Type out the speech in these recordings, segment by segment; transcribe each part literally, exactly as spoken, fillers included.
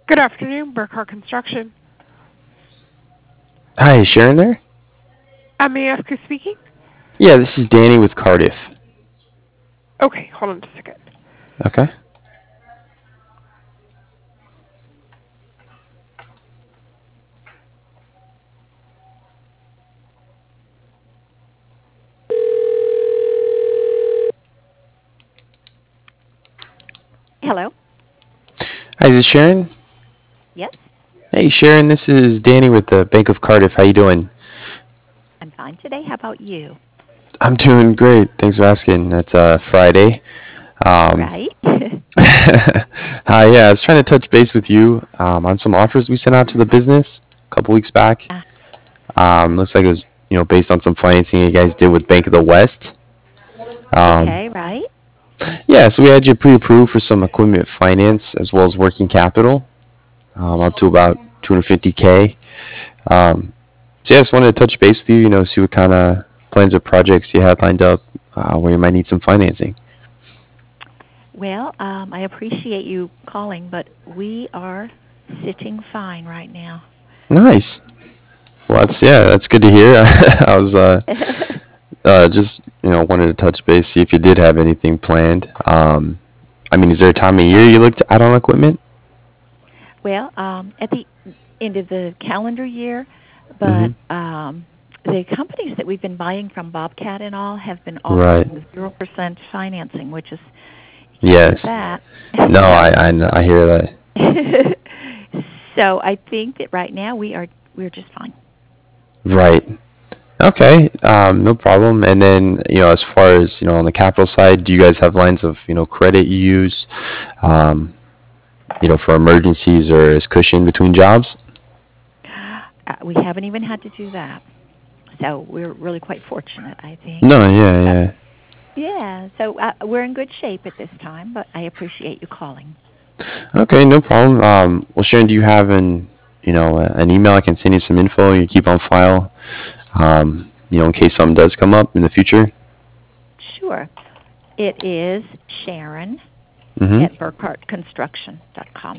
Good afternoon, Burkhart Construction. Hi, is Sharon there? Uh, may I ask who's speaking? Yeah, this is Danny with Cardiff. Okay, hold on just a second. Okay. Hello. Hi, is this Sharon? Yes, Hey, Sharon, this is Danny with the Bank of Cardiff. How you doing? I'm fine today. How about you? I'm doing great. Thanks for asking. It's uh, Friday. Um, Right? hi, yeah, I was trying to touch base with you um, on some offers we sent out to the business a couple weeks back. Ah, Um, looks like it was, you know, based on some financing you guys did with Bank of the West. Um, okay, right. yeah, so we had you pre-approved for some equipment finance as well as working capital, um, up to about two hundred fifty k. Um, so yeah, I just wanted to touch base with you, you know, see what kind of plans or projects you had lined up uh, where you might need some financing. Well, um, I appreciate you calling, but we are sitting fine right now. Nice. Well, that's yeah, that's good to hear. I was uh, uh, just you know wanted to touch base, see if you did have anything planned. Um, I mean, is there a time of year you look to add on equipment? Well, um, at the end of the calendar year, Mm-hmm. but um, the companies that we've been buying from Bobcat and all have been Right. offering the zero percent financing, which is you can't beat Yes. that. No, I so, I, kn- I hear that. so I think that right now we are we're just fine. Right. Okay. Um, no problem. And then you know, as far as you know, on the capital side, do you guys have lines of you know credit you use? Um, you know, for emergencies or as cushion between jobs? Uh, we haven't even had to do that. So we're really quite fortunate, I think. No, yeah, Uh, yeah. yeah, so uh, we're in good shape at this time, but I appreciate you calling. Okay, no problem. Um, well, Sharon, do you have an, you know, uh, an email I can send you some info you keep on file, um, you know, in case something does come up in the future? Sure. It is Sharon Mm-hmm. at burkhart construction dot com.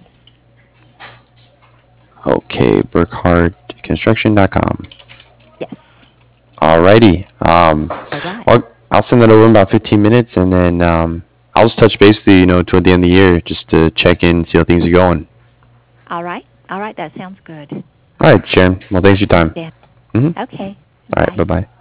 Okay, burkhart construction dot com. Yes. Alrighty. Um, All right. well, I'll send that over in about fifteen minutes, and then um, I'll just touch base with you, you know, toward the end of the year just to check in, see how things are going. All right. All right. That sounds good. All right, Sharon. Well, thanks for your Thanks, time. Dan. Mm-hmm. Okay. All right, Bye. bye-bye.